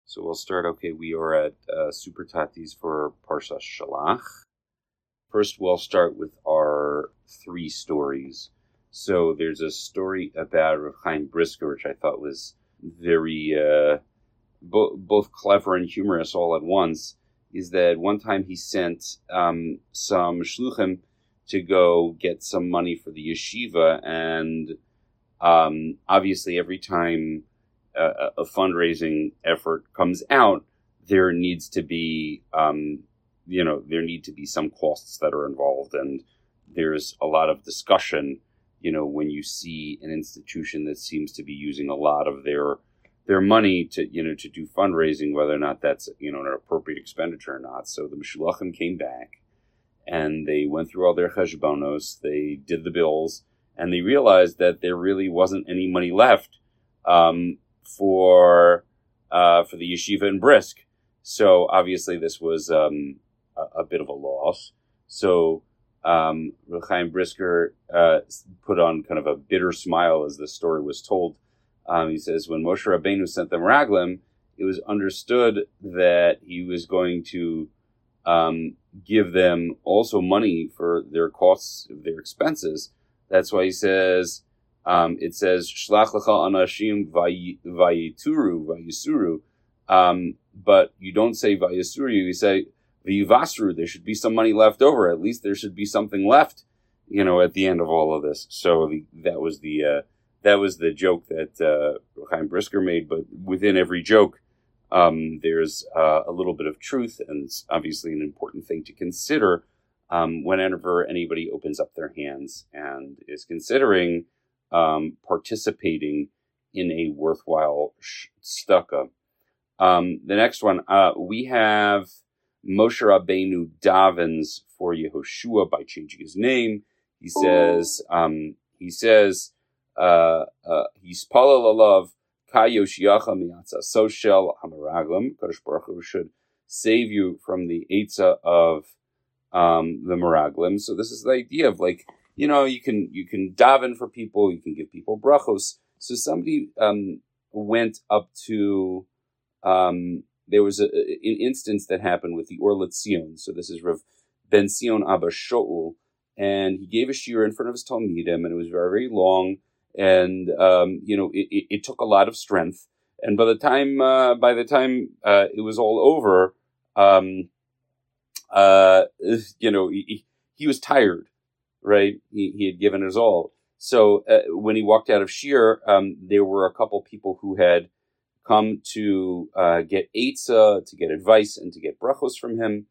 So we'll start. Okay, we are at Super Tatis for Parsha Shalach. First, we'll start with our three stories. So there's a story about Rav Chaim Brisker, which I thought was very both clever and humorous all at once. Is that one time he sent some shluchim to go get some money for the yeshiva, and obviously every time a fundraising effort comes out, there needs to be there need to be some costs that are involved, and there's a lot of discussion, when you see an institution that seems to be using a lot of their money to do fundraising, whether or not that's an appropriate expenditure or not. So the Meshulachim came back and they went through all their cheshbonos, they did the bills, and they realized that there really wasn't any money left for the yeshiva in Brisk. So obviously this was a bit of a loss. So Rav Chaim Brisker put on kind of a bitter smile as the story was told. He says, when Moshe Rabbeinu sent them Raglim, it was understood that he was going to give them also money for their costs, their expenses. That's why he says, it says, Shlach lecha anashim vayisuru, but you don't say vayisuru, you say vayivasru. There should be some money left over. At least there should be something left, at the end of all of this. So that was the joke that Chaim Brisker made. But within every joke, there's a little bit of truth, and it's obviously an important thing to consider whenever anybody opens up their hands and is considering participating in a worthwhile tzedakah. The next one, we have Moshe Rabbeinu davens for Yehoshua by changing his name. He says, Hispalel alav kayoshiacha mi'atza soshel hamaraglim. Kadosh Baruch Hu should save you from the etza of the maraglim. So this is the idea of you can daven for people, you can give people brachos. So somebody went up to there was an instance that happened with the Or L'Tzion. So this is Rav Ben Zion Abba Shaul, and he gave a shiur in front of his Talmidim, and it was very, very long, and it took a lot of strength. And by the time it was all over, he was tired, right? He had given his all. So when he walked out of shiur, there were a couple people who had come to get eitzah, to get advice, and to get brachos from him.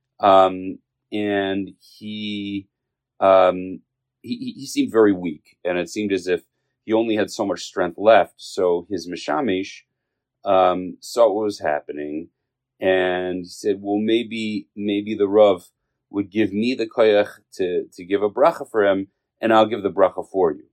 And he seemed very weak, and it seemed as if he only had so much strength left. So his mishamish saw what was happening, and he said, well, maybe the Rav would give me the koyach to give a bracha for him, and I'll give the bracha for you.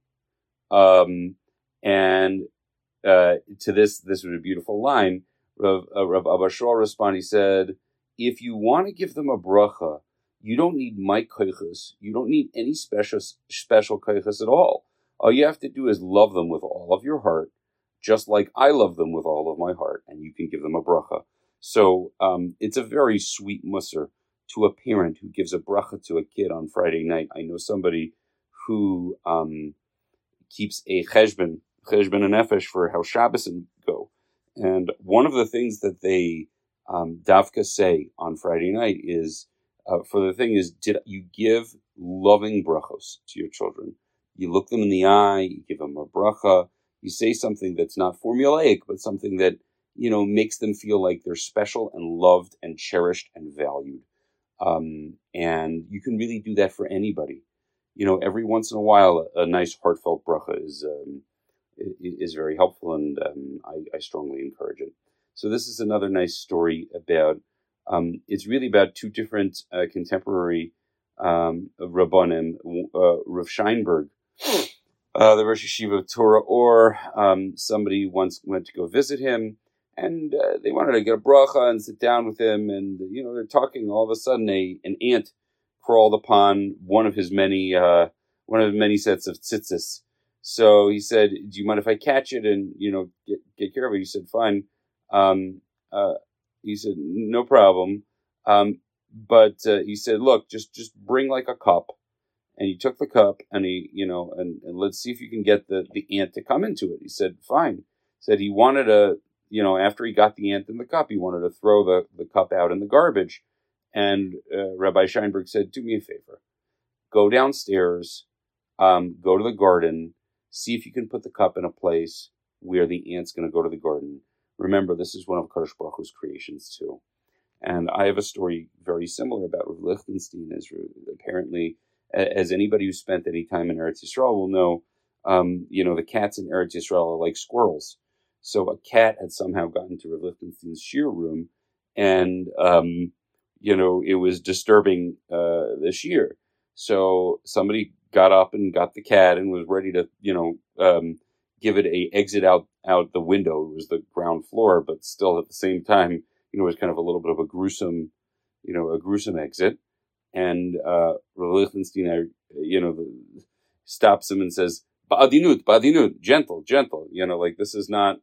To this was a beautiful line. Rav Abba Shaul responded. He said, if you want to give them a bracha, you don't need my koiches. You don't need any special koiches at all. All you have to do is love them with all of your heart, just like I love them with all of my heart, and you can give them a bracha. So it's a very sweet musar to a parent who gives a bracha to a kid on Friday night. I know somebody who keeps a cheshbon and nefesh for how Shabbos go. And one of the things that they davka say on Friday night is, did you give loving brachos to your children? You look them in the eye, you give them a bracha, you say something that's not formulaic, but something that, makes them feel like they're special and loved and cherished and valued. And you can really do that for anybody. Every once in a while, a nice heartfelt bracha is very helpful, and I strongly encourage it. So this is another nice story about, it's really about two different contemporary Rabbanim, Rav Scheinberg, the Rosh Yeshiva of Torah, or somebody once went to go visit him, and they wanted to get a bracha and sit down with him, and they're talking. All of a sudden, an ant crawled upon one of his many sets of tzitzis. So he said, "Do you mind if I catch it and get care of it?" He said, "Fine." he said, no problem. But he said, look, just bring like a cup. And he took the cup and he, and let's see if you can get the ant to come into it. He said, fine. Said he wanted to, after he got the ant in the cup, he wanted to throw the cup out in the garbage. And Rabbi Scheinberg said, do me a favor. Go downstairs, go to the garden, see if you can put the cup in a place where the ant's going to go to the garden. Remember, this is one of Kadosh Baruch Hu's creations too. And I have a story very similar about Rav Lichtenstein. Apparently, as anybody who spent any time in Eretz Yisrael will know, the cats in Eretz Yisrael are like squirrels. So a cat had somehow gotten to Rav Lichtenstein's shear room, and it was disturbing the shear. So somebody got up and got the cat and was ready to, give it a exit out the window. It was the ground floor, but still at the same time, it was kind of a little bit of a gruesome exit. And Rav Lichtenstein, stops him and says, "Ba'adinut, gentle. Like this is not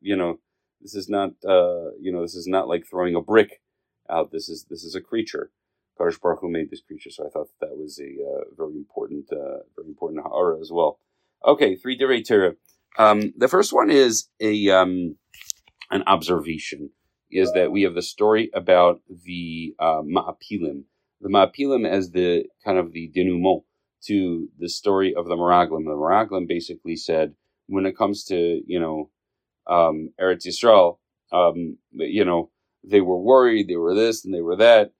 like throwing a brick out. This is a creature. Kadosh Baruch Hu made this creature." So I thought that was a very important ha'ara as well. Okay, 3 Direi Torah. The first one is an observation. Is that we have the story about the Ma'apilim. The Ma'apilim as the kind of the denouement to the story of the Meraglim. The Meraglim basically said, when it comes to, Eretz Yisrael, they were worried, they were this and they were that.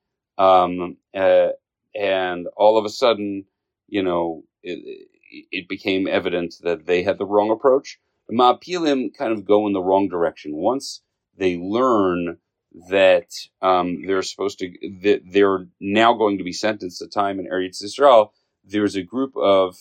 And all of a sudden, it became evident that they had the wrong approach. The Ma'apilim kind of go in the wrong direction. Once they learn that they're now going to be sentenced to time in Eretz Yisrael, there's a group of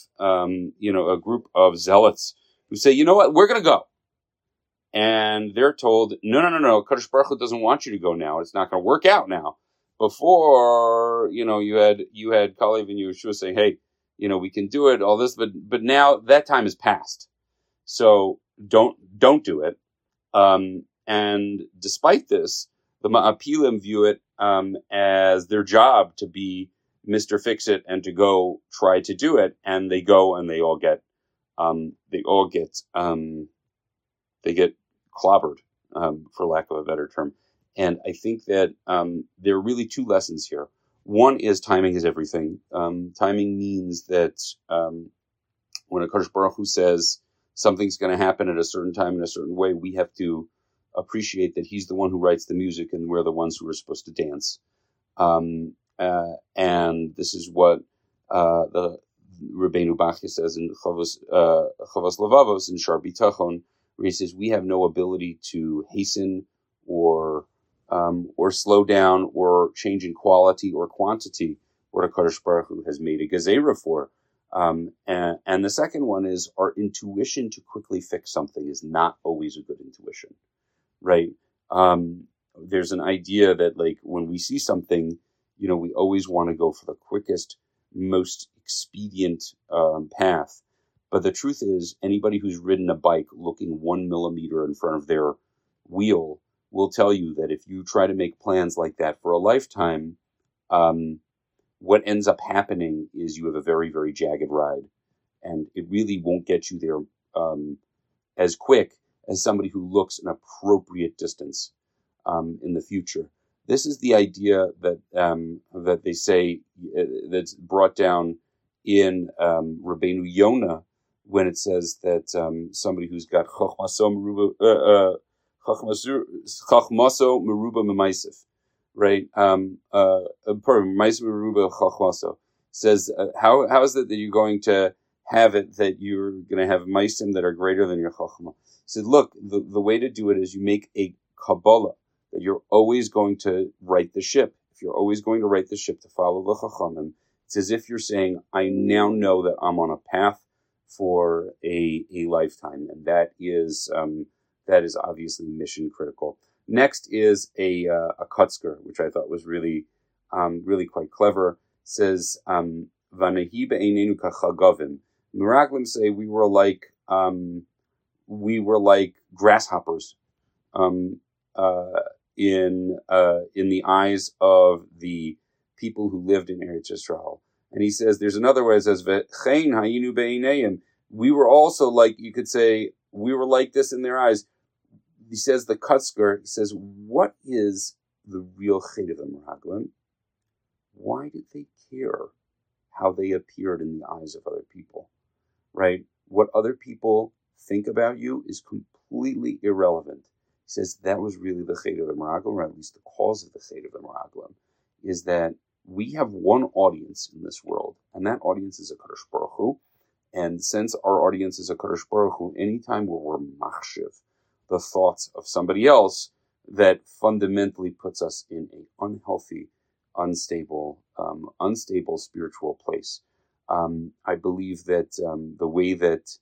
zealots who say, you know what, we're going to go. And they're told, no, Kadosh Baruch Hu doesn't want you to go now. It's not going to work out now. Before, you had Kalev and Yeshua saying, hey, we can do it, all this, but now that time has passed. So don't do it. And despite this, the Ma'apilim view it as their job to be Mr. Fix-It and to go try to do it, and they go and they get clobbered, for lack of a better term. And I think that there are really 2 lessons here. One is timing is everything. Timing means that when a Kadosh Baruch Hu says something's going to happen at a certain time in a certain way, we have to appreciate that he's the one who writes the music and we're the ones who are supposed to dance. And this is what the Rabbeinu Bachya says in Chavos Levavos in Shar Bitachon, where he says we have no ability to hasten or slow down or change in quality or quantity what a Kadosh Baruch Hu has made a gezerah for. And the second one is our intuition to quickly fix something is not always a good intuition. Right. There's an idea that like when we see something, we always want to go for the quickest, most expedient path. But the truth is, anybody who's ridden a bike looking 1 millimeter in front of their wheel will tell you that if you try to make plans like that for a lifetime, what ends up happening is you have a very, very jagged ride. And it really won't get you there as quick as somebody who looks an appropriate distance in the future. This is the idea that they say that's brought down in Rabbeinu Yonah when it says that somebody who's got chachmaso meruba memaisif, right? Memaisif meruba chachmaso says how is it that you're going to have it that you're going to have maisim that are greater than your chachma? He said, look, the way to do it is you make a kabbalah that you're always going to right the ship. If you're always going to right the ship to follow the chachamim, it's as if you're saying, I now know that I'm on a path for a lifetime, and that is obviously mission critical. Next is a kutzker, which I thought was really quite clever. It says, "Vanehi be'einenu kachagavim." Meraglim say we were like grasshoppers in the eyes of the people who lived in Eretz Yisrael. And he says, there's another way. It says, "V'chein hayinu beineim." We were also like, you could say, we were like this in their eyes. He says the Kutzker. He says, what is the real chet of the Meraglim? Why did they care how they appeared in the eyes of other people? Right? What other people think about you is completely irrelevant. He says that was really the chet of the Meraglim, or at least the cause of the chet of the Meraglim, is that we have one audience in this world, and that audience is a Kadosh Baruch Hu. And since our audience is a Kadosh Baruch Hu, anytime where we're machshiv the thoughts of somebody else, that fundamentally puts us in an unhealthy, unstable spiritual place. I believe that the way that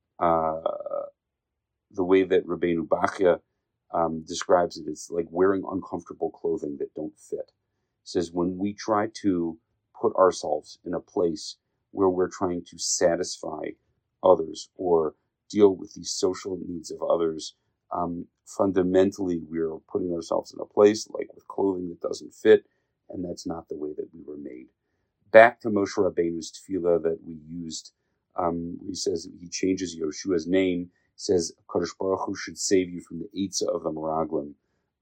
Rabbeinu Bachya describes it is like wearing uncomfortable clothing that don't fit. He says when we try to put ourselves in a place where we're trying to satisfy others or deal with the social needs of others, fundamentally we're putting ourselves in a place like with clothing that doesn't fit, and that's not the way that we were made. Back to Moshe Rabbeinu's tefillah that we used, he says he changes Yeshua's name, says Kadosh Baruch Hu should save you from the Eitzah of the Meraglim.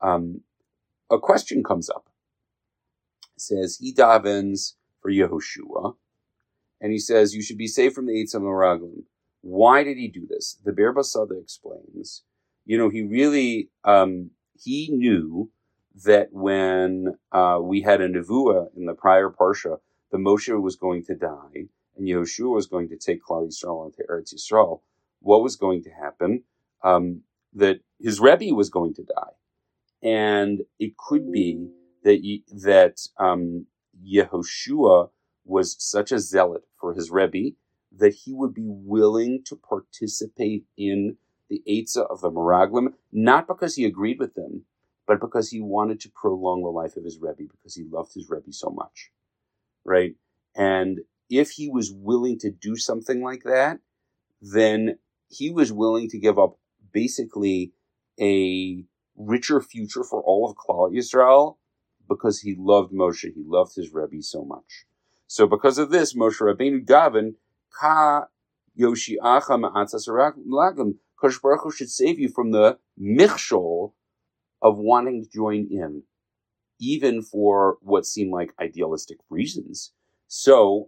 A question comes up. It says he davens for Yehoshua, and he says you should be saved from the Eitzah of the Meraglim. Why did he do this? The Be'er Basada explains, he really, he knew that when we had a nevuah in the prior parsha, the Moshe was going to die, and Yehoshua was going to take Klal Yisrael into Eretz Yisrael. What was going to happen? That his Rebbe was going to die, and it could be that Yehoshua was such a zealot for his Rebbe that he would be willing to participate in the Eitzah of the Meraglim, not because he agreed with them, but because he wanted to prolong the life of his Rebbe, because he loved his Rebbe so much, right? And if he was willing to do something like that, then he was willing to give up basically a richer future for all of Klal Yisrael because he loved Moshe, he loved his Rebbe so much. So because of this, Moshe Rabbeinu daven, Ka Yoshiacha Ma'atzas Meraglim, Kadosh Baruch Hu should save you from the michshol of wanting to join in, even for what seem like idealistic reasons. So,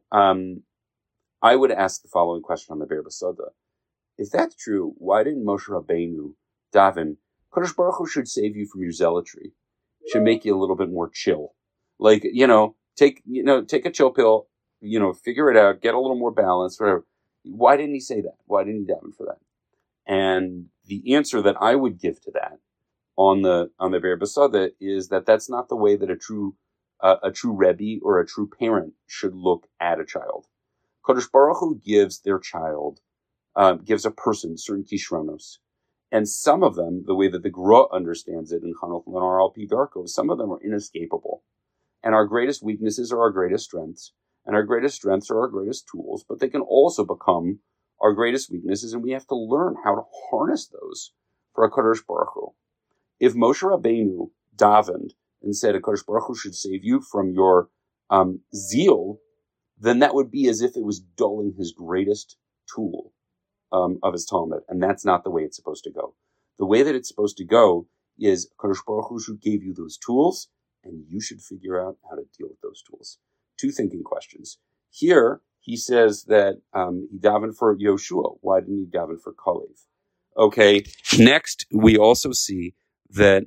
I would ask the following question on the Be'er Basada. If that's true, why didn't Moshe Rabbeinu daven, Kadosh Baruch Hu should save you from your zealotry, should make you a little bit more chill? Like, take a chill pill, figure it out, get a little more balance, whatever. Why didn't he say that? Why didn't he daven for that? And the answer that I would give to that on the Be'er Basada is that that's not the way that a true Rebbe or a true parent should look at a child. Kadosh Baruch Hu gives their child, gives a person certain kishronos. And some of them, the way that the Gra understands it in Chanukah Lenar Al Pi Darko, some of them are inescapable. And our greatest weaknesses are our greatest strengths. And our greatest strengths are our greatest tools. But they can also become our greatest weaknesses, and we have to learn how to harness those for HaKadosh Baruch Hu. If Moshe Rabbeinu davened and said HaKadosh Baruch Hu should save you from your zeal, then that would be as if it was dulling his greatest tool of his Talmud, and that's not the way it's supposed to go. The way that it's supposed to go is HaKadosh Baruch Hu gave you those tools, and you should figure out how to deal with those tools. Two thinking questions. Here, he says that he davened for Yoshua. Why didn't he daven for Kalev? Okay, next we also see that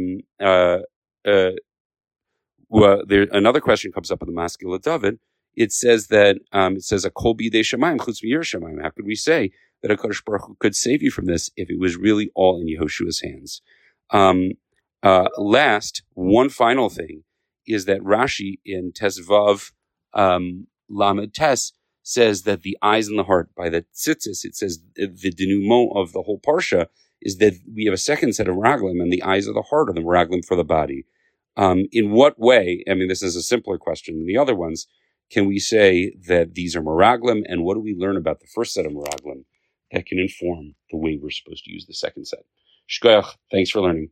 another question comes up in the Maskil David. It says that a Kol Bidei Shamayim Chutz Mir Shamayim. How could we say that a Kadosh Baruch Hu could save you from this if it was really all in Yehoshua's hands? Last, one final thing is that Rashi in Tesvav Lamed Tes says that the eyes and the heart, by the tzitzis, it says the denouement of the whole parsha is that we have a second set of meraglim, and the eyes of the heart are the meraglim for the body. In what way, this is a simpler question than the other ones, can we say that these are meraglim, and what do we learn about the first set of meraglim that can inform the way we're supposed to use the second set? Shkoyach, thanks for learning.